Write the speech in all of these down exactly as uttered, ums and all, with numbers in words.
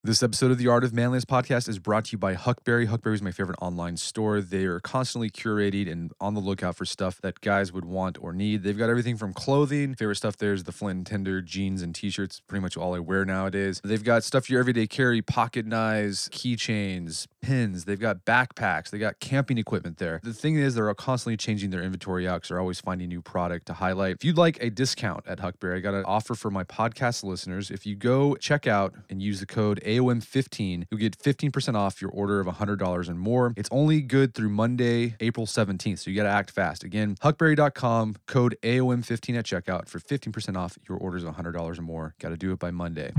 This episode of the Art of Manliness podcast is brought to you by Huckberry. Huckberry is my favorite online store. They are constantly curated and on the lookout for stuff that guys would want or need. They've got everything from clothing. Favorite stuff there is the Flint and Tinder jeans and t-shirts. Pretty much all I wear nowadays. They've got stuff for your everyday carry, pocket knives, keychains, pins. They've got backpacks. They got camping equipment there. The thing is, they're constantly changing their inventory out because they're always finding new product to highlight. If you'd like a discount at Huckberry, I got an offer for my podcast listeners. If you go check out and use the code A O M fifteen, you'll get fifteen percent off your order of one hundred dollars and more. It's only good through Monday, April seventeenth, so you got to act fast. Again, huckberry dot com, code A O M fifteen at checkout for fifteen percent off your orders of one hundred dollars or more. Got to do it by Monday.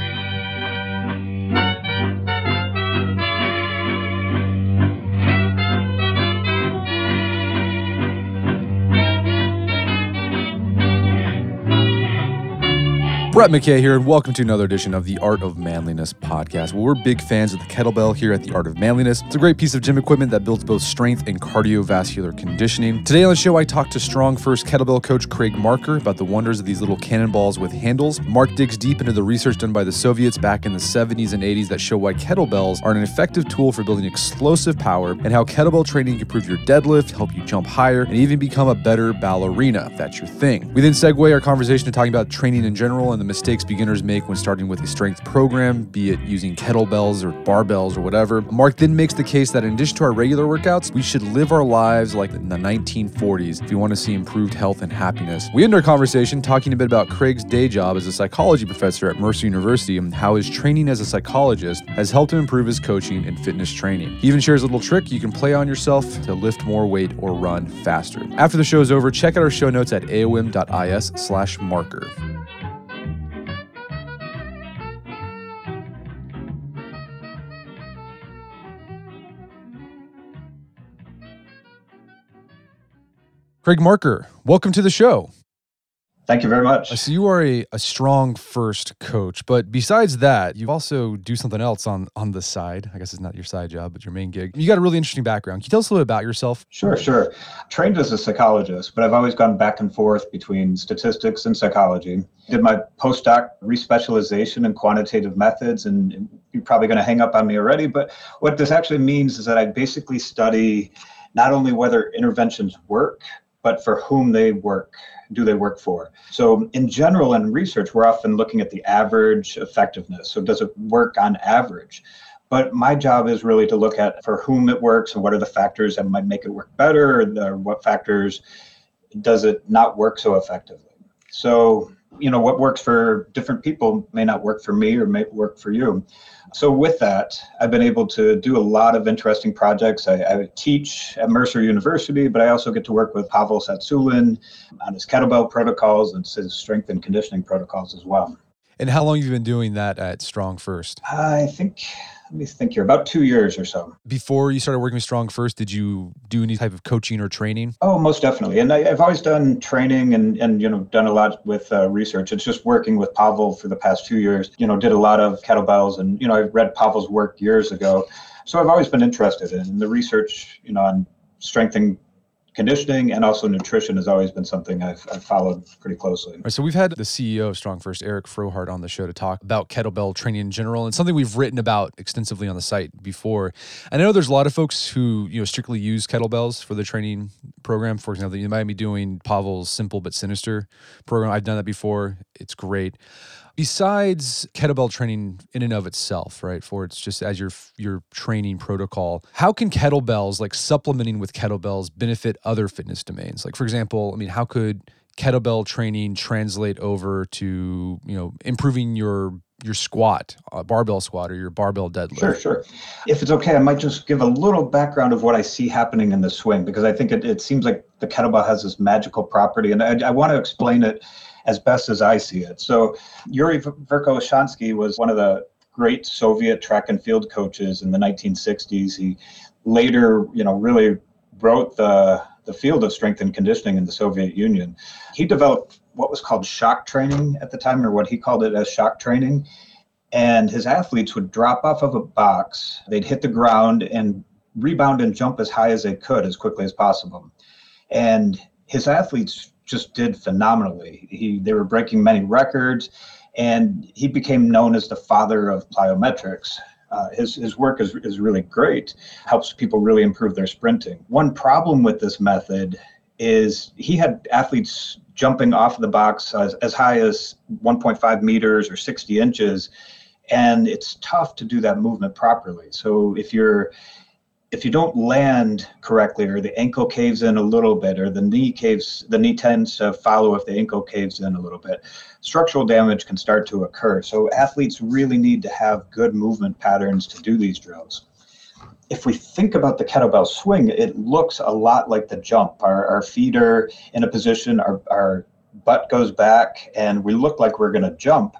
Brett McKay here, and welcome to another edition of the Art of Manliness podcast. Well, we're big fans of the kettlebell here at the Art of Manliness. It's a great piece of gym equipment that builds both strength and cardiovascular conditioning. Today on the show, I talked to Strong First kettlebell coach Craig Marker about the wonders of these little cannonballs with handles. Mark digs deep into the research done by the Soviets back in the seventies and eighties that show why kettlebells are an effective tool for building explosive power, and how kettlebell training can improve your deadlift, help you jump higher, and even become a better ballerina, if that's your thing. We then segue our conversation to talking about training in general and the mistakes beginners make when starting with a strength program, be it using kettlebells or barbells or whatever. Mark then makes the case that in addition to our regular workouts, we should live our lives like in the nineteen forties if you want to see improved health and happiness. We end our conversation talking a bit about Craig's day job as a psychology professor at Mercer University and how his training as a psychologist has helped him improve his coaching and fitness training. He even shares a little trick you can play on yourself to lift more weight or run faster. After the show is over, check out our show notes at aom dot is slash marker. Craig Marker, welcome to the show. Thank you very much. So you are a, a Strong First coach, but besides that, you also do something else on, on the side. I guess it's not your side job, but your main gig. You got a really interesting background. Can you tell us a little bit about yourself? Sure, sure. Trained as a psychologist, but I've always gone back and forth between statistics and psychology. Did my postdoc respecialization in quantitative methods, and you're probably going to hang up on me already, but what this actually means is that I basically study not only whether interventions work, but for whom they work, do they work for? So in general, in research, we're often looking at the average effectiveness. So does it work on average? But my job is really to look at for whom it works and what are the factors that might make it work better, or, the, or what factors does it not work so effectively? So, you know, what works for different people may not work for me or may work for you. So with that, I've been able to do a lot of interesting projects. I, I teach at Mercer University, but I also get to work with Pavel Tsatsouline on his kettlebell protocols and his strength and conditioning protocols as well. And how long have you been doing that at Strong First? I think, let me think here, about two years or so. Before you started working with Strong First, did you do any type of coaching or training? Oh, most definitely. And I, I've always done training and, and, you know, done a lot with uh, research. It's just working with Pavel for the past two years, you know, did a lot of kettlebells, and, you know, I read Pavel's work years ago. So I've always been interested in the research, you know, on strengthening conditioning, and also nutrition has always been something I've, I've followed pretty closely. All right, so we've had the C E O of Strong First, Eric Frohart, on the show to talk about kettlebell training in general, and something we've written about extensively on the site before. And I know there's a lot of folks who, you know, strictly use kettlebells for the training program. For example, you might be doing Pavel's Simple But Sinister program. I've done that before. It's great. Besides kettlebell training in and of itself, right, for it's just as your your training protocol, how can kettlebells, like supplementing with kettlebells, benefit other fitness domains? Like, for example, I mean, how could kettlebell training translate over to, you know, improving your your squat, uh, barbell squat, or your barbell deadlift? Sure, sure. If it's okay, I might just give a little background of what I see happening in the swing, because I think it, it seems like the kettlebell has this magical property, and I, I want to explain it as best as I see it. So Yuri Verkhoshansky was one of the great Soviet track and field coaches in the nineteen sixties. He later, you know, really wrote the, the field of strength and conditioning in the Soviet Union. He developed what was called shock training at the time, or what he called it as shock training. And his athletes would drop off of a box, they'd hit the ground and rebound and jump as high as they could as quickly as possible. And his athletes just did phenomenally. He, they were breaking many records, and he became known as the father of plyometrics. Uh, his his work is is really great, helps people really improve their sprinting. One problem with this method is he had athletes jumping off the box as, as high as one point five meters or sixty inches, and it's tough to do that movement properly. So if you're if you don't land correctly, or the ankle caves in a little bit, or the knee caves, the knee tends to follow if the ankle caves in a little bit, structural damage can start to occur. So athletes really need to have good movement patterns to do these drills. If we think about the kettlebell swing, it looks a lot like the jump. Our, our feet are in a position, our, our butt goes back, and we look like we're going to jump.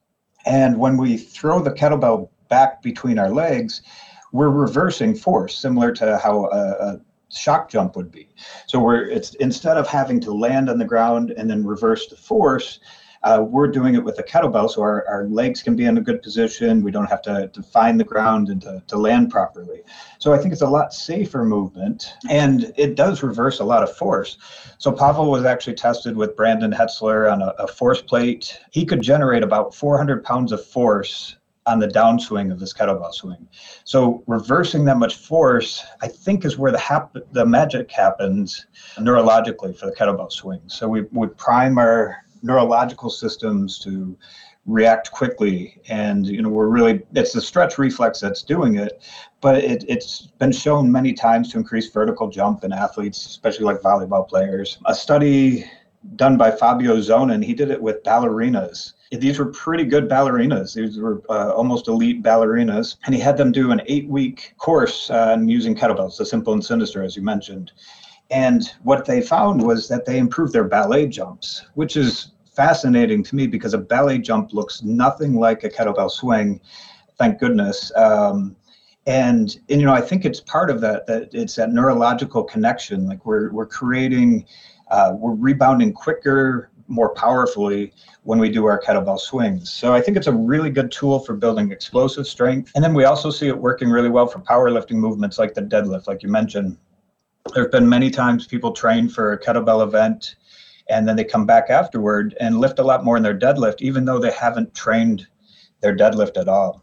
And when we throw the kettlebell back between our legs, we're reversing force, similar to how a, a shock jump would be. So we're it's instead of having to land on the ground and then reverse the force, uh, we're doing it with a kettlebell, so our, our legs can be in a good position. We don't have to, to find the ground and to, to land properly. So I think it's a lot safer movement, and it does reverse a lot of force. So Pavel was actually tested with Brandon Hetzler on a, a force plate. He could generate about four hundred pounds of force on the downswing of this kettlebell swing. So reversing that much force, I think, is where the hap- the magic happens neurologically for the kettlebell swing. So we we prime our neurological systems to react quickly, and you know we're really it's the stretch reflex that's doing it, but it, it's been shown many times to increase vertical jump in athletes, especially like volleyball players. A study done by Fabio Zonin, he did it with ballerinas. These were pretty good ballerinas. These were uh, almost elite ballerinas. And he had them do an eight-week course on uh, using kettlebells, the simple and sinister, as you mentioned. And what they found was that they improved their ballet jumps, which is fascinating to me because a ballet jump looks nothing like a kettlebell swing, thank goodness. Um, and, and, you know, I think it's part of that, that it's that neurological connection. Like we're, we're creating, uh, we're rebounding quicker, more powerfully when we do our kettlebell swings. So I think it's a really good tool for building explosive strength. And then we also see it working really well for powerlifting movements like the deadlift, like you mentioned. There have been many times people train for a kettlebell event and then they come back afterward and lift a lot more in their deadlift, even though they haven't trained their deadlift at all.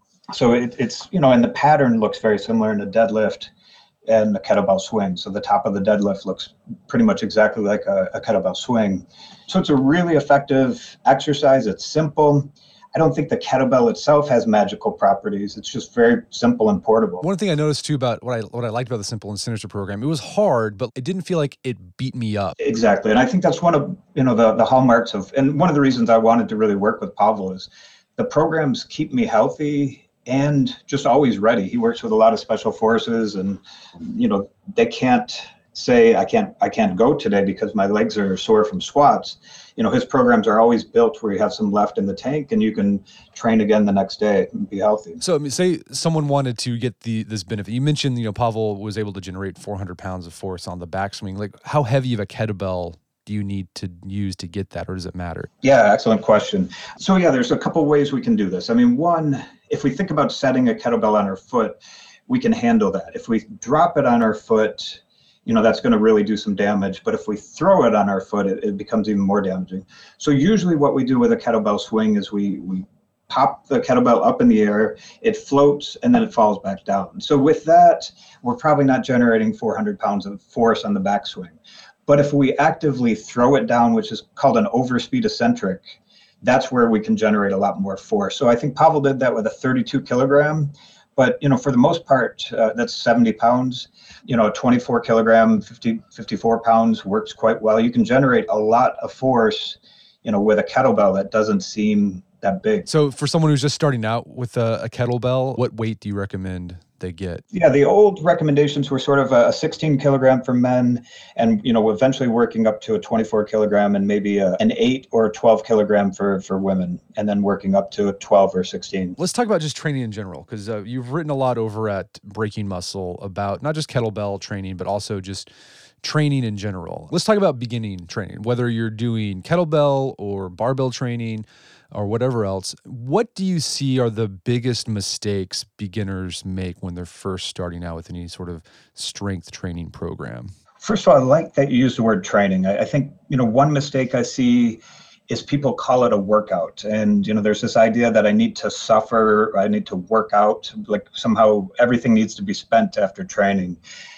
So it, it's, you know, and the pattern looks very similar in the deadlift and the kettlebell swing. So the top of the deadlift looks pretty much exactly like a, a kettlebell swing. So it's a really effective exercise. It's simple. I don't think the kettlebell itself has magical properties. It's just very simple and portable. One thing I noticed too about what I what I liked about the Simple and Sinister program, it was hard, but it didn't feel like it beat me up. Exactly. And I think that's one of, you know, the, the hallmarks of, and one of the reasons I wanted to really work with Pavel is the programs keep me healthy and just always ready. He works with a lot of special forces, and you know they can't say I can't I can't go today because my legs are sore from squats. You know his programs are always built where you have some left in the tank and you can train again the next day and be healthy. So I mean, say someone wanted to get the this benefit. You mentioned you know Pavel was able to generate four hundred pounds of force on the backswing. Like how heavy of a kettlebell do you need to use to get that, or does it matter? Yeah, excellent question. So yeah, there's a couple ways we can do this. I mean, one, if we think about setting a kettlebell on our foot, we can handle that. If we drop it on our foot, you know, that's going to really do some damage. But if we throw it on our foot, it, it becomes even more damaging. So usually what we do with a kettlebell swing is we we pop the kettlebell up in the air, it floats, and then it falls back down. So with that, we're probably not generating four hundred pounds of force on the backswing. But if we actively throw it down, which is called an overspeed eccentric, that's where we can generate a lot more force. So I think Pavel did that with a thirty-two kilogram, but you know, for the most part, uh, that's seventy pounds. You know, twenty-four kilogram, fifty, fifty-four pounds works quite well. You can generate a lot of force, you know, with a kettlebell that doesn't seem that big. So for someone who's just starting out with a, a kettlebell, what weight do you recommend they get? Yeah, the old recommendations were sort of a sixteen kilogram for men, and you know, eventually working up to a twenty-four kilogram, and maybe a, an eight or twelve kilogram for for women, and then working up to a twelve or sixteen. Let's talk about just training in general, because uh, you've written a lot over at Breaking Muscle about not just kettlebell training, but also just training in general. Let's talk about beginning training, whether you're doing kettlebell or barbell training or whatever else. What do you see are the biggest mistakes beginners make when they're first starting out with any sort of strength training program? First of all, I like that you use the word training. I, I think, you know, one mistake I see is people call it a workout. And, you know, there's this idea that I need to suffer, I need to work out, like somehow everything needs to be spent after training.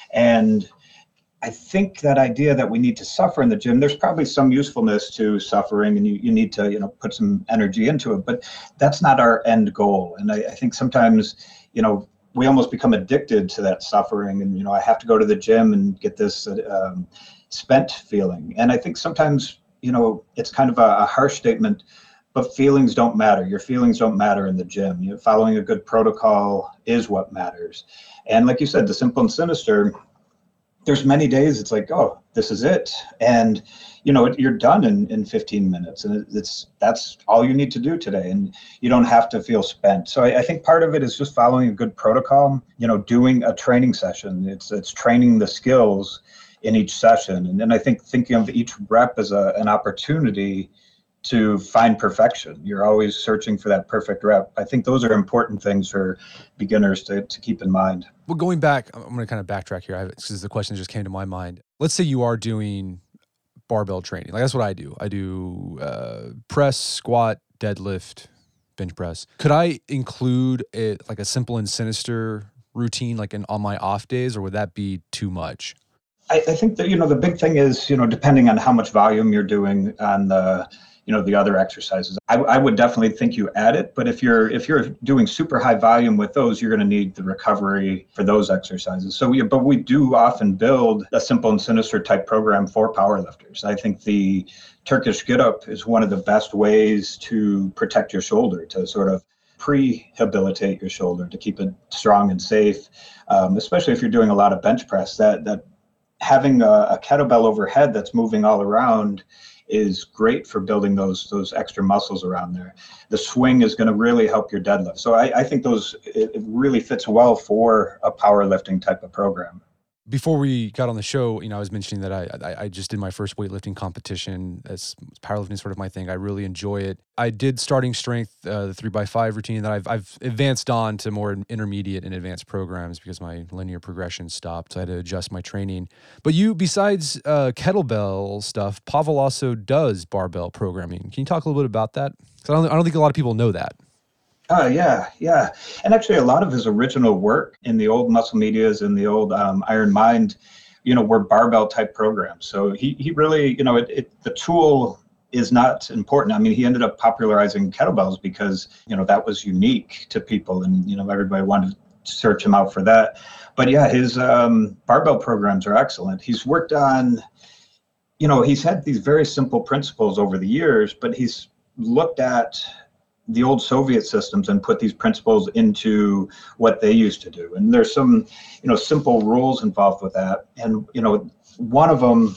And I think that idea that we need to suffer in the gym, there's probably some usefulness to suffering, and you, you need to, you know, put some energy into it, but that's not our end goal. And I, I think sometimes, you know, we almost become addicted to that suffering, and, you know, I have to go to the gym and get this um, spent feeling. And I think sometimes, you know, it's kind of a, a harsh statement, but feelings don't matter. Your feelings don't matter in the gym. You know, following a good protocol is what matters. And like you said, the simple and sinister, there's many days it's like, oh, this is it. And, you know, you're done in, in fifteen minutes, and it's, that's all you need to do today. And you don't have to feel spent. So I, I think part of it is just following a good protocol, you know, doing a training session. It's, it's training the skills in each session. And then I think thinking of each rep as a, an opportunity to find perfection. You're always searching for that perfect rep. I think those are important things for beginners to, to keep in mind. Well, going back, I'm going to kind of backtrack here because the question just came to my mind. Let's say you are doing barbell training. Like, that's what I do. I do uh, press, squat, deadlift, bench press. Could I include it like a simple and sinister routine, like in, on my off days, or would that be too much? I, I think that, you know, the big thing is, you know, depending on how much volume you're doing on the, you know, the other exercises, I, I would definitely think you add it. But if you're, if you're doing super high volume with those, you're going to need the recovery for those exercises. So we, but we do often build a simple and sinister type program for powerlifters. I think the Turkish get up is one of the best ways to protect your shoulder, to sort of prehabilitate your shoulder, to keep it strong and safe. Um, especially if you're doing a lot of bench press, that, that, having a, a kettlebell overhead that's moving all around is great for building those those extra muscles around there. The swing is going to really help your deadlift. So I, I think those it, it really fits well for a powerlifting type of program. Before we got on the show, you know, I was mentioning that I, I I just did my first weightlifting competition. As powerlifting is sort of my thing. I really enjoy it. I did starting strength, uh, the three by five routine that I've I've advanced on to more intermediate and advanced programs because my linear progression stopped. So I had to adjust my training. But you, besides uh, kettlebell stuff, Pavel also does barbell programming. Can you talk a little bit about that? Because I don't I don't think a lot of people know that. Oh, yeah, yeah. And actually, a lot of his original work in the old Muscle Medias and the old um, Iron Mind, you know, were barbell type programs. So he he really, you know, it, it the tool is not important. I mean, he ended up popularizing kettlebells because, you know, that was unique to people, and, you know, everybody wanted to search him out for that. But yeah, his um, barbell programs are excellent. He's worked on, you know, he's had these very simple principles over the years, but he's looked at the old Soviet systems and put these principles into what they used to do. And there's some, you know, simple rules involved with that. And, you know, one of them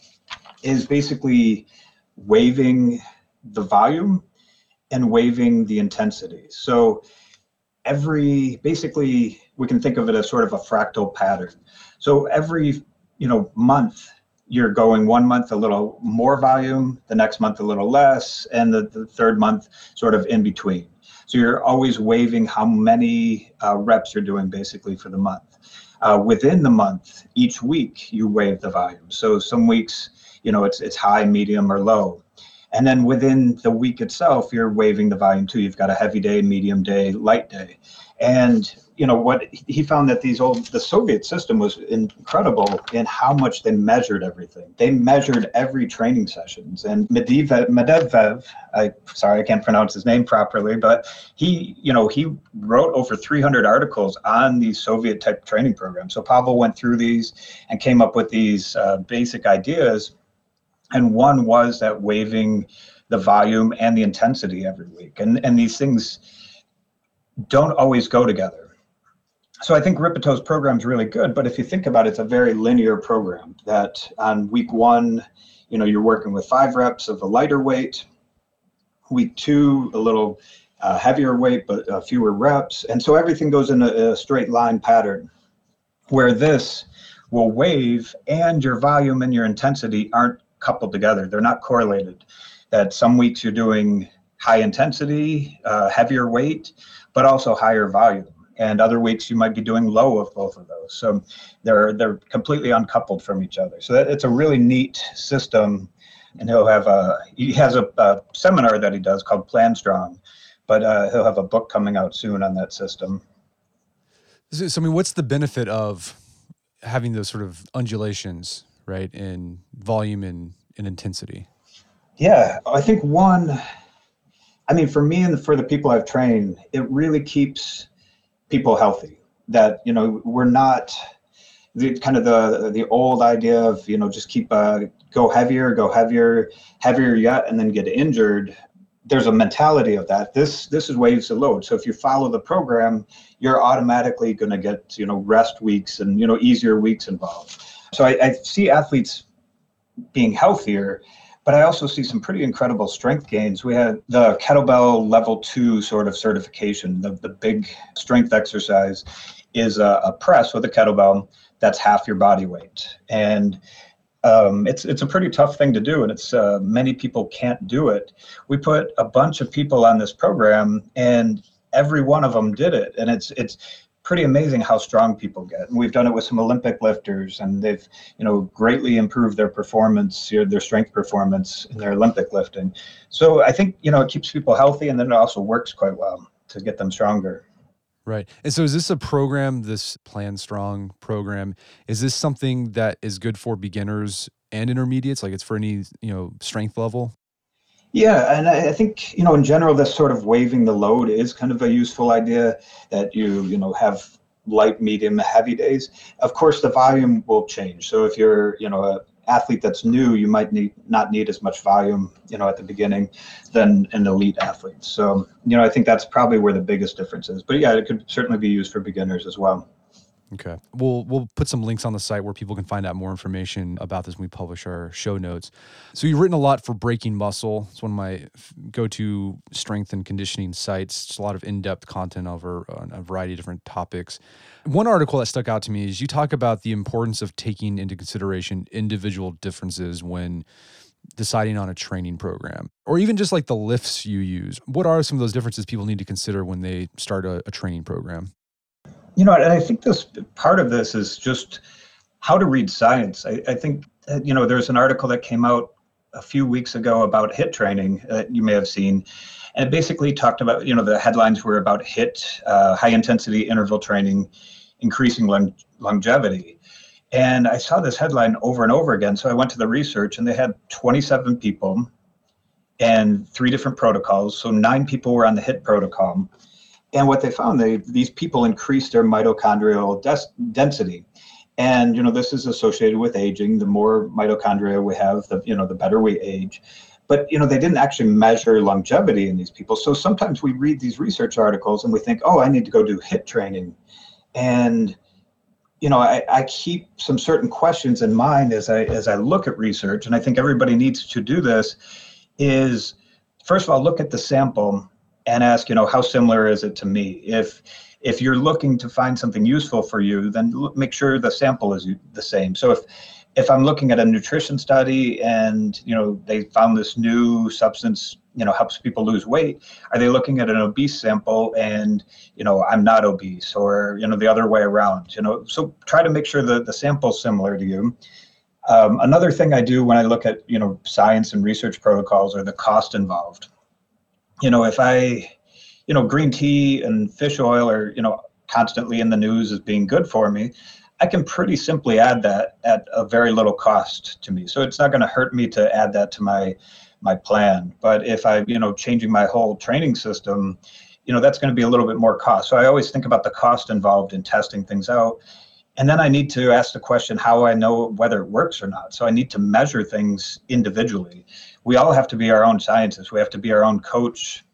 is basically waiving the volume and waiving the intensity. So every, basically, we can think of it as sort of a fractal pattern. So every, you know, month, you're going one month a little more volume, the next month a little less, and the, the third month sort of in between. So you're always waiving how many uh, reps you're doing basically for the month. Uh, within the month, each week you waive the volume. So some weeks, you know, it's it's high, medium, or low. And then within the week itself, you're waiving the volume too. You've got a heavy day, medium day, light day. And, you know, what he found that these old, the Soviet system was incredible in how much they measured everything. They measured every training sessions. And Medvedev, Medvedev, I sorry, I can't pronounce his name properly, but he, you know, he wrote over three hundred articles on these Soviet type training programs. So Pavel went through these and came up with these uh, basic ideas. And one was that waiving the volume and the intensity every week. And, and these things don't always go together. So I think Rippetoe's program is really good, but if you think about it, it's a very linear program that on week one, you know, you're working with five reps of a lighter weight. Week two, a little uh, heavier weight, but uh, fewer reps. And so everything goes in a, a straight line pattern, where this will waive and your volume and your intensity aren't coupled together. They're not correlated. That some weeks you're doing high intensity, uh, heavier weight, but also higher volume. And other weeks you might be doing low of both of those. So they're they're completely uncoupled from each other. So that, it's a really neat system and he'll have a, he has a, a seminar that he does called Plan Strong, but uh, he'll have a book coming out soon on that system. So, so, I mean, what's the benefit of having those sort of undulations, right, in volume and, and intensity? Yeah, I think one, I mean, for me and for the people I've trained, it really keeps people healthy. That, you know, we're not the kind of the the old idea of, you know, just keep uh, go heavier, go heavier, heavier yet, and then get injured. There's a mentality of that. This this is waves to load. So if you follow the program, you're automatically going to get, you know, rest weeks and, you know, easier weeks involved. So I, I see athletes being healthier, but I also see some pretty incredible strength gains. We had the kettlebell level two sort of certification. The, the big strength exercise is a, a press with a kettlebell that's half your body weight. And um, it's it's a pretty tough thing to do, and it's uh, many people can't do it. We put a bunch of people on this program, and every one of them did it. And it's it's pretty amazing how strong people get. And we've done it with some Olympic lifters, and they've, you know, greatly improved their performance, you know, their strength performance in their Olympic lifting. So I think, you know, it keeps people healthy, and then it also works quite well to get them stronger. Right. And so is this a program, this Plan Strong program, is this something that is good for beginners and intermediates? Like it's for any, you know, strength level? Yeah, and I think, you know, in general, this sort of waiving the load is kind of a useful idea, that you, you know, have light, medium, heavy days. Of course, the volume will change. So if you're, you know, a athlete that's new, you might need not need as much volume, you know, at the beginning than an elite athlete. So, you know, I think that's probably where the biggest difference is. But yeah, it could certainly be used for beginners as well. Okay. We'll we'll put some links on the site where people can find out more information about this when we publish our show notes. So you've written a lot for Breaking Muscle. It's one of my go-to strength and conditioning sites. It's a lot of in-depth content over a variety of different topics. One article that stuck out to me is you talk about the importance of taking into consideration individual differences when deciding on a training program, or even just like the lifts you use. What are some of those differences people need to consider when they start a, a training program? You know, and I think this part of this is just how to read science. I, I think, you know, there's an article that came out a few weeks ago about HIIT training that you may have seen. And it basically talked about, you know, the headlines were about HIIT, uh, high intensity interval training, increasing long- longevity. And I saw this headline over and over again. So I went to the research, and they had twenty-seven people and three different protocols. So nine people were on the HIIT protocol. And what they found, they these people increased their mitochondrial des- density. And, you know, this is associated with aging. The more mitochondria we have, the, you know, the better we age. But, you know, they didn't actually measure longevity in these people. So sometimes we read these research articles and we think, oh, I need to go do HIIT training. And, you know, I, I keep some certain questions in mind as I as I look at research. And I think everybody needs to do this is, first of all, look at the sample and ask, you know, how similar is it to me? If if you're looking to find something useful for you, then look, make sure the sample is the same. So if if I'm looking at a nutrition study and, you know, they found this new substance, you know, helps people lose weight, are they looking at an obese sample and, you know, I'm not obese, or, you know, the other way around, you know? So try to make sure that the sample's similar to you. Um, another thing I do when I look at, you know, science and research protocols are the cost involved. You know, if I, you know, green tea and fish oil are, you know, constantly in the news as being good for me, I can pretty simply add that at a very little cost to me. So it's not going to hurt me to add that to my my plan. But if I, you know, changing my whole training system, you know, that's going to be a little bit more cost. So I always think about the cost involved in testing things out. And then I need to ask the question, how I know whether it works or not. So I need to measure things individually. We all have to be our own scientists. We have to be our own coach.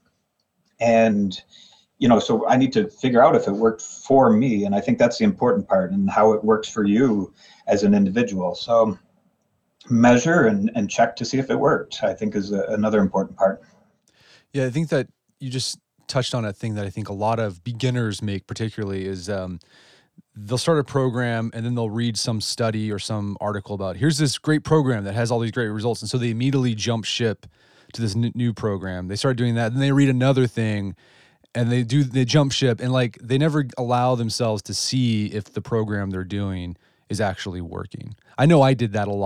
And, you know, so I need to figure out if it worked for me. And I think that's the important part, and how it works for you as an individual. So measure and, and check to see if it worked, I think is a, another important part. Yeah, I think that you just touched on a thing that I think a lot of beginners make particularly is um, they'll start a program and then they'll read some study or some article about, here's this great program that has all these great results. And so they immediately jump ship to this n- new program. They start doing that, and they read another thing and they do, they jump ship, and like, they never allow themselves to see if the program they're doing is actually working. I know I did that a lot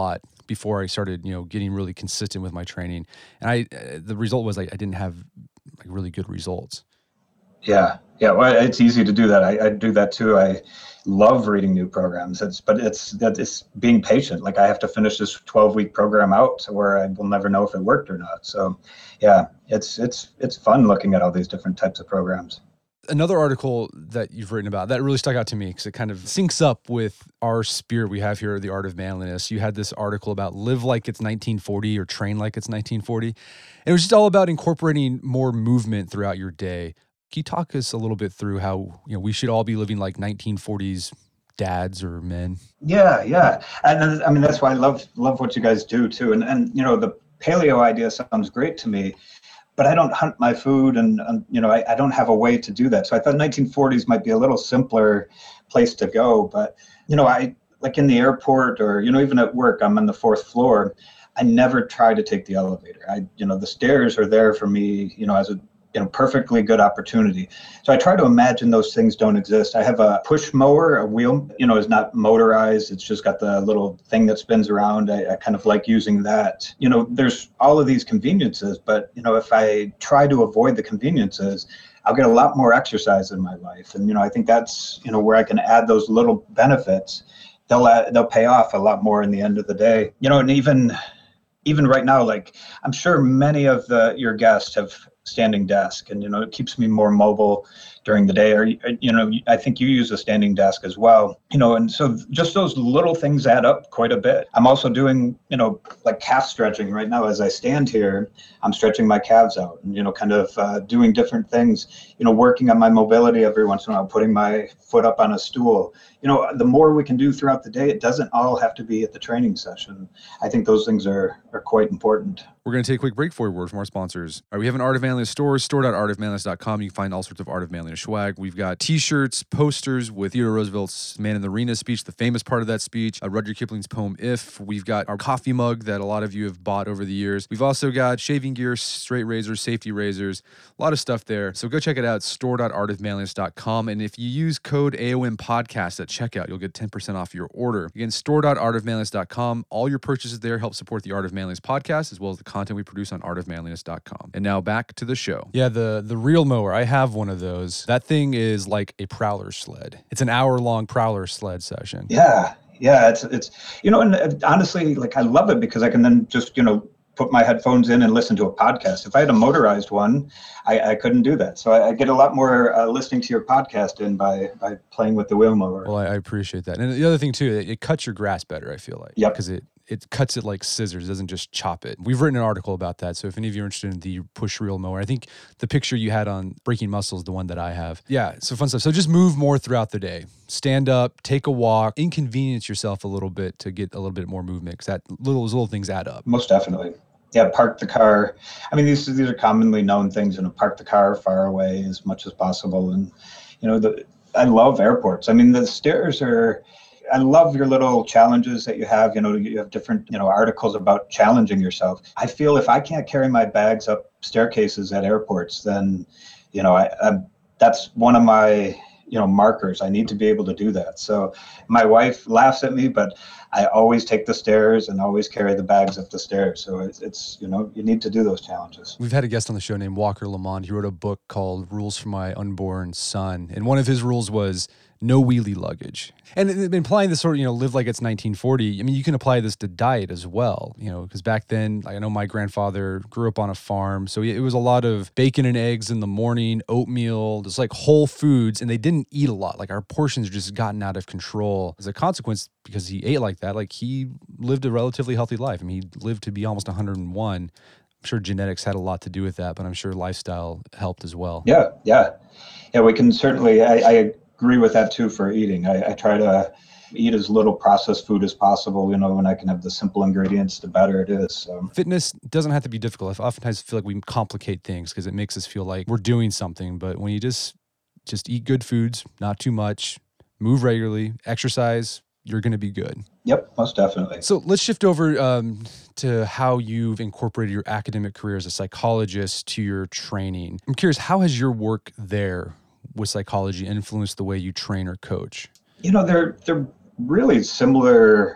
before I started, you know, getting really consistent with my training. And I, uh, the result was like, I didn't have like really good results. Yeah. Yeah. Well, it's easy to do that. I, I do that too. I love reading new programs. It's, but it's, that it's being patient. Like I have to finish this twelve week program out where I will never know if it worked or not. So yeah, it's, it's, it's fun looking at all these different types of programs. Another article that you've written about that really stuck out to me because it kind of syncs up with our spirit we have here at the Art of Manliness. You had this article about live like it's nineteen forty or train like it's nineteen forty. And it was just all about incorporating more movement throughout your day. Can you talk us a little bit through how, you know, we should all be living like nineteen forties dads or men? Yeah, yeah. And I mean, that's why I love love what you guys do too. And, and you know, the paleo idea sounds great to me, but I don't hunt my food and, and you know, I, I don't have a way to do that. So I thought nineteen forties might be a little simpler place to go. But, you know, I like in the airport or, you know, even at work, I'm on the fourth floor. I never try to take the elevator. I, you know, the stairs are there for me, you know, as a you know, perfectly good opportunity. So I try to imagine those things don't exist. I have a push mower, a wheel, you know, is not motorized. It's just got the little thing that spins around. I, I kind of like using that. You know, there's all of these conveniences, but, you know, if I try to avoid the conveniences, I'll get a lot more exercise in my life. And, you know, I think that's, you know, where I can add those little benefits. They'll, uh, they'll pay off a lot more in the end of the day. You know, and even, even right now, like I'm sure many of the, your guests have standing desk and, you know, it keeps me more mobile during the day. Or, you know, I think you use a standing desk as well, you know, and so just those little things add up quite a bit. I'm also doing, you know, like calf stretching right now. As I stand here, I'm stretching my calves out and, you know, kind of uh, doing different things, you know, working on my mobility every once in a while, putting my foot up on a stool. You know, the more we can do throughout the day, it doesn't all have to be at the training session. I think those things are are quite important. We're going to take a quick break for a word from our sponsors. All right, we have an Art of Manliness store, store dot art of manliness dot com. You can find all sorts of Art of Manliness swag. We've got t-shirts, posters with Theodore Roosevelt's Man in the Arena speech, the famous part of that speech, uh, Rudyard Kipling's poem, If. We've got our coffee mug that a lot of you have bought over the years. We've also got shaving gear, straight razors, safety razors, a lot of stuff there. So go check it out, store dot art of manliness dot com. And if you use code A O M podcast at checkout, you'll get ten percent off your order. Again, store dot art of manliness dot com. All your purchases there help support the Art of Manliness podcast, as well as the content we produce on art of manliness dot com. And now back to the show. Yeah, the, the reel mower, I have one of those. That thing is like a prowler sled. It's an hour-long prowler sled session. Yeah, yeah, it's, it's you know, and honestly, like I love it because I can then just, you know, put my headphones in and listen to a podcast. If I had a motorized one, I, I couldn't do that. So I, I get a lot more uh, listening to your podcast in by by playing with the wheel mower. Well, I, I appreciate that. And the other thing too, it, it cuts your grass better, I feel like. Yeah. Because it, it cuts it like scissors. It doesn't just chop it. We've written an article about that. So if any of you are interested in the push reel mower, I think the picture you had on Breaking Muscle is the one that I have. Yeah, so fun stuff. So just move more throughout the day. Stand up, take a walk, inconvenience yourself a little bit to get a little bit more movement because that little, those little things add up. Most definitely. Yeah, park the car. I mean, these these are commonly known things. You know, park the car far away as much as possible. And you know, the I love airports. I mean, the stairs are. I love your little challenges that you have. You know, you have different you know articles about challenging yourself. I feel if I can't carry my bags up staircases at airports, then you know, I, I that's one of my you know markers. I need to be able to do that. So my wife laughs at me, but I always take the stairs and always carry the bags up the stairs. So it's, it's, you know, you need to do those challenges. We've had a guest on the show named Walker Lamond. He wrote a book called Rules for My Unborn Son. And one of his rules was no wheelie luggage. And implying this sort of, you know, live like it's nineteen forty. I mean, you can apply this to diet as well, you know, because back then, I know my grandfather grew up on a farm. So it was a lot of bacon and eggs in the morning, oatmeal, just like whole foods. And they didn't eat a lot. Like our portions just gotten out of control. As a consequence, because he ate like that, like he lived a relatively healthy life. I mean, he lived to be almost one hundred and one. I'm sure genetics had a lot to do with that, but I'm sure lifestyle helped as well. Yeah, yeah. Yeah, we can certainly, I, I agree with that too for eating. I, I try to eat as little processed food as possible. You know, when I can have the simple ingredients, the better it is. So. Fitness doesn't have to be difficult. I oftentimes feel like we complicate things because it makes us feel like we're doing something. But when you just just eat good foods, not too much, move regularly, exercise, you're going to be good. Yep, most definitely. So let's shift over um, to how you've incorporated your academic career as a psychologist to your training. I'm curious, how has your work there with psychology influenced the way you train or coach? You know, they're they're really similar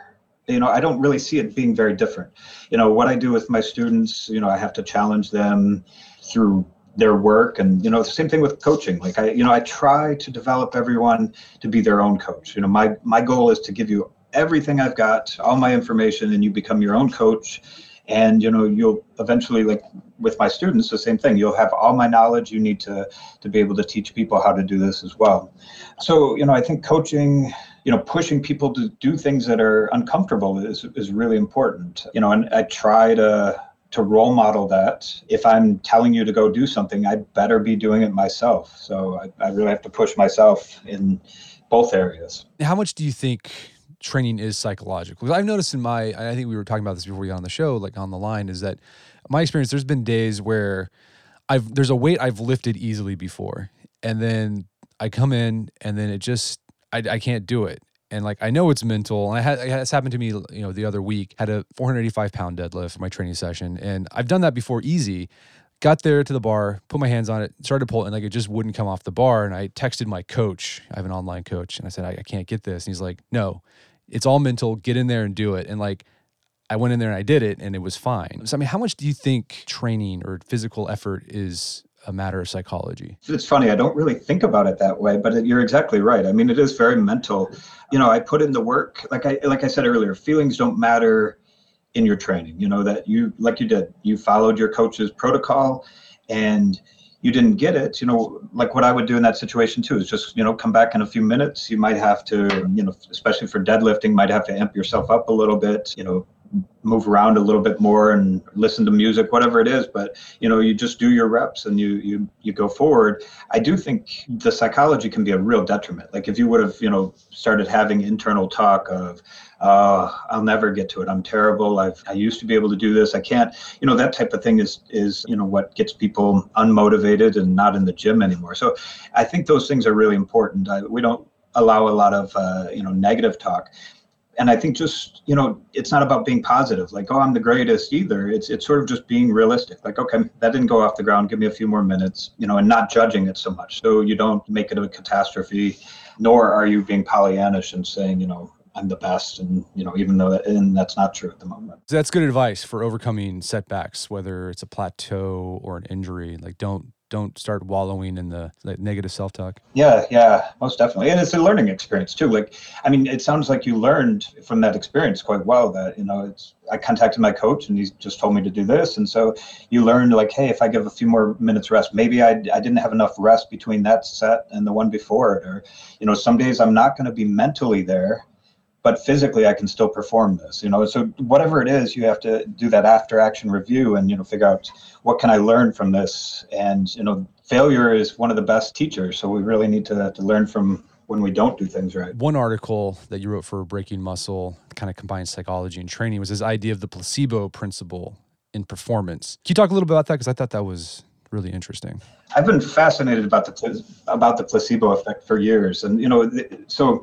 you know, I don't really see it being very different. You know, what I do with my students, you know, I have to challenge them through their work. And, you know, the same thing with coaching. Like I, you know, I try to develop everyone to be their own coach. You know, my, my goal is to give you everything I've got, all my information, and you become your own coach. And, you know, you'll eventually, like with my students, the same thing. You'll have all my knowledge. You need to, to be able to teach people how to do this as well. So, you know, I think coaching, you know, pushing people to do things that are uncomfortable is, is really important. You know, and I try to, to role model that. If I'm telling you to go do something, I better be doing it myself. So I, I really have to push myself in both areas. How much do you think training is psychological? Because I've noticed in my, I think we were talking about this before we got on the show, like on the line, is that my experience, there's been days where I've, there's a weight I've lifted easily before. And then I come in and then it just, I, I can't do it. And like, I know it's mental. And I had, this happened to me, you know, the other week, had a four hundred eighty-five pound deadlift for my training session. And I've done that before easy. Got there to the bar, put my hands on it, started to pull it, and like it just wouldn't come off the bar. And I texted my coach. I have an online coach. And I said, I, I can't get this. And he's like, no, it's all mental. Get in there and do it. And like, I went in there and I did it and it was fine. So, I mean, how much do you think training or physical effort is a matter of psychology? It's funny. I don't really think about it that way, but it, you're exactly right. I mean, it is very mental. You know, I put in the work, like I, like I said earlier, feelings don't matter in your training. You know, that you, like you did, you followed your coach's protocol and you didn't get it. You know, like what I would do in that situation too is just, you know, come back in a few minutes. You might have to, you know, especially for deadlifting, might have to amp yourself up a little bit, you know, move around a little bit more and listen to music, whatever it is. But, you know, you just do your reps and you, you, you go forward. I do think the psychology can be a real detriment. Like if you would have, you know, started having internal talk of, uh, I'll never get to it. I'm terrible. I've, I used to be able to do this. I can't, you know, that type of thing is, is, you know, what gets people unmotivated and not in the gym anymore. So I think those things are really important. I, we don't allow a lot of, uh, you know, negative talk. And I think just, you know, it's not about being positive, like, oh, I'm the greatest either. It's it's sort of just being realistic. Like, okay, that didn't go off the ground. Give me a few more minutes, you know, and not judging it so much. So you don't make it a catastrophe, nor are you being Pollyannish and saying, you know, I'm the best. And, you know, even though that, and that's not true at the moment. That's good advice for overcoming setbacks, whether it's a plateau or an injury. Like, don't don't start wallowing in the like, negative self-talk. Yeah, yeah, most definitely. And it's a learning experience too. Like, I mean, it sounds like you learned from that experience quite well that, you know, it's, I contacted my coach and he just told me to do this. And so you learned like, hey, if I give a few more minutes rest, maybe I, I didn't have enough rest between that set and the one before it. Or, you know, some days I'm not going to be mentally there, but physically I can still perform this, you know. So whatever it is, you have to do that after action review and, you know, figure out what can I learn from this. And, you know, failure is one of the best teachers. So we really need to, to learn from when we don't do things right. One article that you wrote for Breaking Muscle kind of combines psychology and training was this idea of the placebo principle in performance. Can you talk a little bit about that? Because I thought that was really interesting. I've been fascinated about the about the placebo effect for years. And, you know, so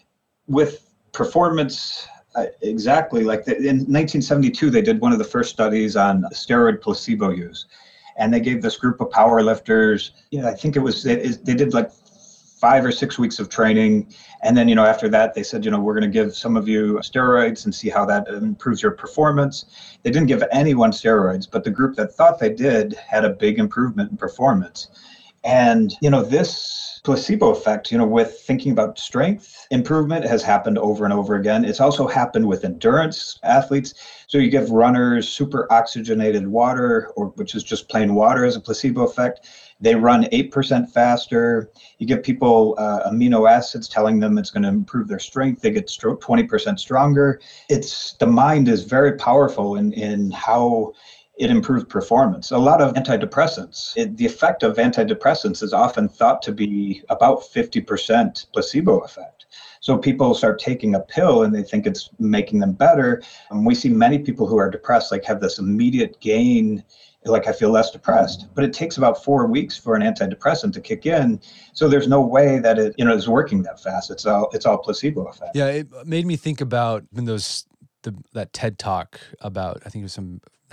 with performance, uh, exactly like the, in nineteen seventy-two, they did one of the first studies on steroid placebo use. And they gave this group of power lifters, you know, I think it was, they, they did like five or six weeks of training. And then, you know, after that, they said, you know, we're going to give some of you steroids and see how that improves your performance. They didn't give anyone steroids, but the group that thought they did had a big improvement in performance. And, you know, this placebo effect, you know, with thinking about strength improvement has happened over and over again. It's also happened with endurance athletes. So you give runners super oxygenated water, or which is just plain water as a placebo effect. They run eight percent faster. You give people uh, amino acids telling them it's going to improve their strength. They get twenty percent stronger. It's the mind is very powerful in, in how it improves performance. A lot of antidepressants, it, the effect of antidepressants is often thought to be about fifty percent placebo effect. So people start taking a pill and they think it's making them better. And we see many people who are depressed, like have this immediate gain, like I feel less depressed, but it takes about four weeks for an antidepressant to kick in. So there's no way that it, you know, is working that fast. It's all, it's all placebo effect. Yeah. It made me think about when those, the, that TED talk about, I think it was some,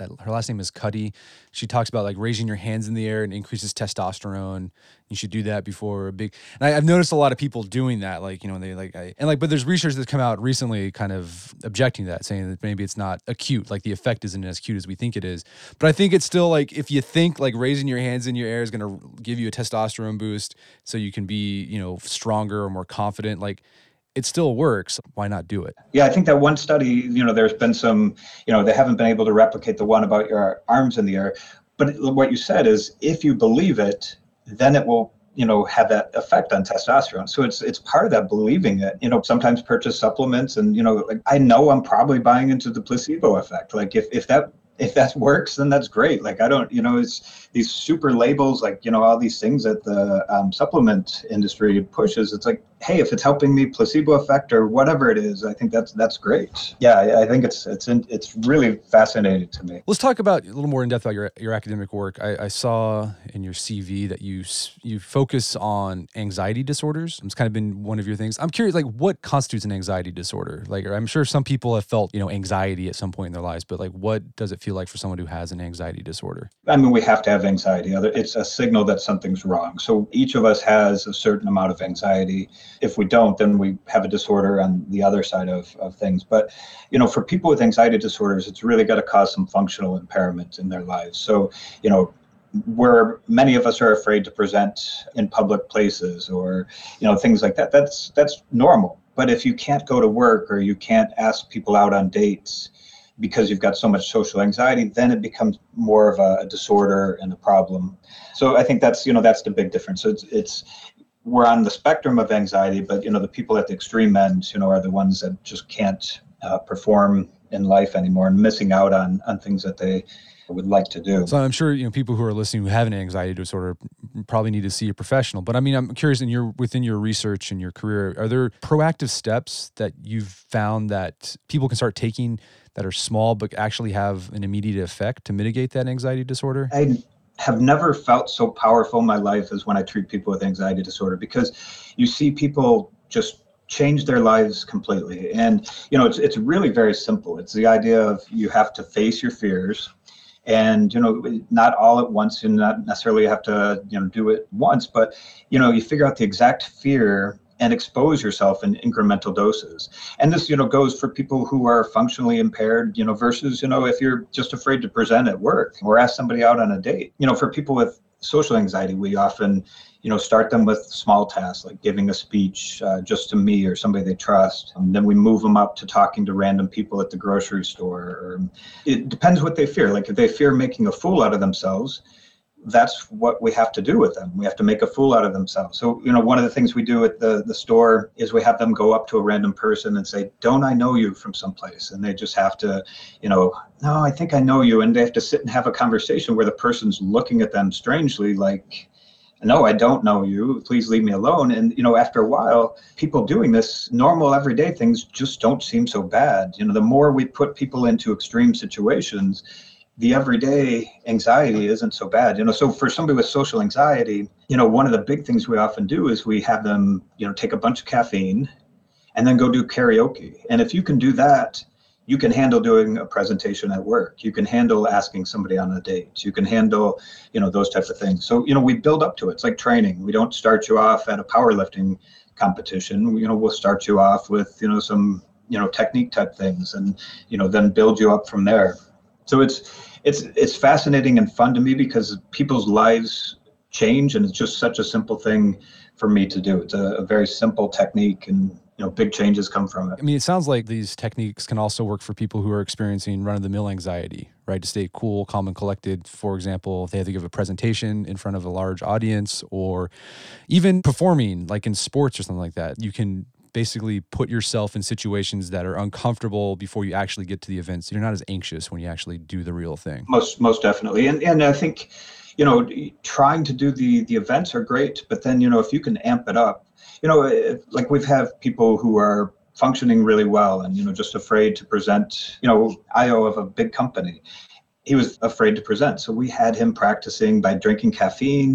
that her last name is Cuddy. She talks about like raising your hands in the air and increases testosterone. You should do that before a big, and I, I've noticed a lot of people doing that. Like, you know, they like, I, and like, but there's research that's come out recently kind of objecting to that, saying that maybe it's not acute, like the effect isn't as acute as we think it is. But I think it's still like, if you think like raising your hands in your air is going to give you a testosterone boost so you can be, you know, stronger or more confident, like, it still works. Why not do it? Yeah, I think that one study, you know, there's been some, you know, they haven't been able to replicate the one about your arms in the air. But what you said is, if you believe it, then it will, you know, have that effect on testosterone. So it's it's part of that believing it. You know, sometimes purchase supplements, and, you know, like, I know I'm probably buying into the placebo effect. Like, if if that if that works, then that's great. Like, I don't, you know, it's these super labels, like, you know, all these things that the um, supplement industry pushes. It's like, hey, if it's helping me, placebo effect or whatever it is, I think that's that's great. Yeah, I, I think it's it's in, it's really fascinating to me. Let's talk about a little more in depth about your your academic work. I, I saw in your C V that you you focus on anxiety disorders. It's kind of been one of your things. I'm curious, like, what constitutes an anxiety disorder? Like, I'm sure some people have felt, you know, anxiety at some point in their lives, but like, what does it feel like for someone who has an anxiety disorder? I mean, we have to have anxiety. It's a signal that something's wrong. So each of us has a certain amount of anxiety. If we don't, then we have a disorder on the other side of, of things. But, you know, for people with anxiety disorders, it's really got to cause some functional impairment in their lives. So, you know, where many of us are afraid to present in public places, or, you know, things like that, that's that's normal. But if you can't go to work, or you can't ask people out on dates because you've got so much social anxiety, then it becomes more of a, a disorder and a problem. So I think that's, you know, that's the big difference. So it's, it's we're on the spectrum of anxiety, but, you know, the people at the extreme end, you know, are the ones that just can't uh, perform in life anymore, and missing out on on things that they would like to do. So I'm sure, you know, people who are listening who have an anxiety disorder probably need to see a professional. But I mean, I'm curious, in your within your research and your career, are there proactive steps that you've found that people can start taking that are small but actually have an immediate effect to mitigate that anxiety disorder? I have never felt so powerful in my life as when I treat people with anxiety disorder, because you see people just change their lives completely. And, you know, it's it's really very simple. It's the idea of, you have to face your fears. And, you know, not all at once, and not necessarily have to, you know, do it once, but, you know, you figure out the exact fear and expose yourself in incremental doses. And this, you know, goes for people who are functionally impaired, you know, versus, you know, if you're just afraid to present at work or ask somebody out on a date. You know, for people with social anxiety, we often, you know, start them with small tasks, like giving a speech uh, just to me or somebody they trust. And then we move them up to talking to random people at the grocery store. Or, it depends what they fear. Like, if they fear making a fool out of themselves, that's what we have to do with them. We have to make a fool out of themselves. So, you know, one of the things we do at the, the store is we have them go up to a random person and say, "Don't I know you from someplace?" And they just have to, you know, "No, I think I know you." And they have to sit and have a conversation where the person's looking at them strangely, like, "No, I don't know you. Please leave me alone." And, you know, after a while, people doing this, normal everyday things just don't seem so bad. You know, the more we put people into extreme situations, the everyday anxiety isn't so bad. You know, so for somebody with social anxiety, you know, one of the big things we often do is we have them, you know, take a bunch of caffeine and then go do karaoke. And if you can do that, you can handle doing a presentation at work. You can handle asking somebody on a date. You can handle, you know, those types of things. So, you know, we build up to it. It's like training. We don't start you off at a powerlifting competition. You know, we'll start you off with, you know, some, you know, technique type things, and, you know, then build you up from there. So it's it's it's fascinating and fun to me, because people's lives change, and it's just such a simple thing for me to do. It's a, a very simple technique, and, you know, big changes come from it. I mean, it sounds like these techniques can also work for people who are experiencing run-of-the-mill anxiety, right? To stay cool, calm, and collected. For example, if they have to give a presentation in front of a large audience, or even performing, like in sports or something like that, you can basically put yourself in situations that are uncomfortable before you actually get to the event. So you're not as anxious when you actually do the real thing. Most most definitely. And and I think, you know, trying to do the the events are great, but then, you know, if you can amp it up, you know, like we've had people who are functioning really well and, you know, just afraid to present. You know, I O of a big company, he was afraid to present. So we had him practicing by drinking caffeine,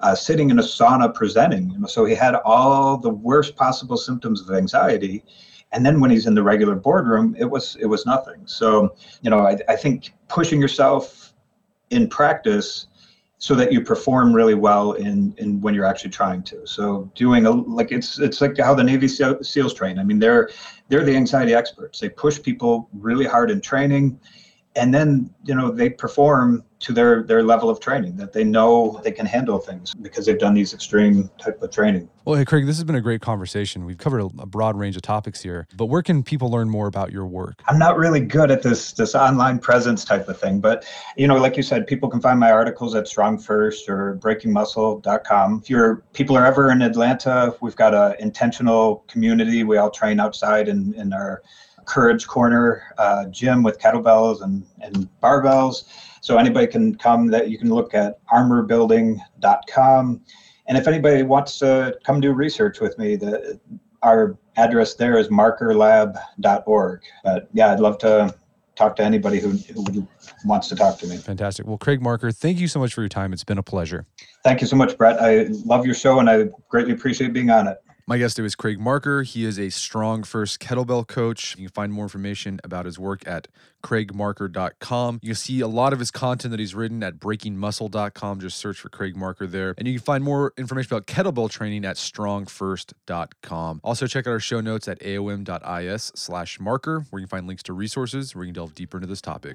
uh, sitting in a sauna presenting. You know, so he had all the worst possible symptoms of anxiety. And then when he's in the regular boardroom, it was it was nothing. So, you know, I, I think pushing yourself in practice so that you perform really well in, in when you're actually trying to. So doing a, like it's it's like how the Navy SEALs train. I mean, they're they're the anxiety experts. They push people really hard in training, and then, you know, they perform to their their level of training, that they know they can handle things because they've done these extreme type of training. Well, hey, Craig, this has been a great conversation. We've covered a, a broad range of topics here, but where can people learn more about your work? I'm not really good at this this online presence type of thing, but, you know, like you said, people can find my articles at strong first or breaking muscle dot com. If you're people are ever in Atlanta, we've got a intentional community. We all train outside in, in our Courage Corner uh, gym with kettlebells and, and barbells. So anybody can come. That you can look at armor building dot com. And if anybody wants to come do research with me, the, our address there is marker lab dot org. But yeah, I'd love to talk to anybody who, who wants to talk to me. Fantastic. Well, Craig Marker, thank you so much for your time. It's been a pleasure. Thank you so much, Brett. I love your show and I greatly appreciate being on it. My guest today is Craig Marker. He is a Strong First kettlebell coach. You can find more information about his work at craig marker dot com. You can see a lot of his content that he's written at breaking muscle dot com. Just search for Craig Marker there. And you can find more information about kettlebell training at strong first dot com. Also, check out our show notes at aom dot is slash marker, where you can find links to resources where you can delve deeper into this topic.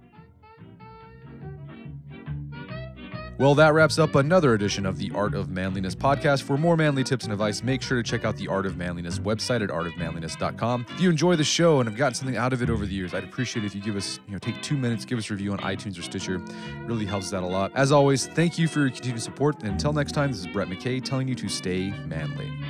Well, that wraps up another edition of the Art of Manliness podcast. For more manly tips and advice, make sure to check out the Art of Manliness website at art of manliness dot com. If you enjoy the show and have gotten something out of it over the years, I'd appreciate it if you give us, you know, take two minutes, give us a review on iTunes or Stitcher. It really helps us out a lot. As always, thank you for your continued support. And until next time, this is Brett McKay telling you to stay manly.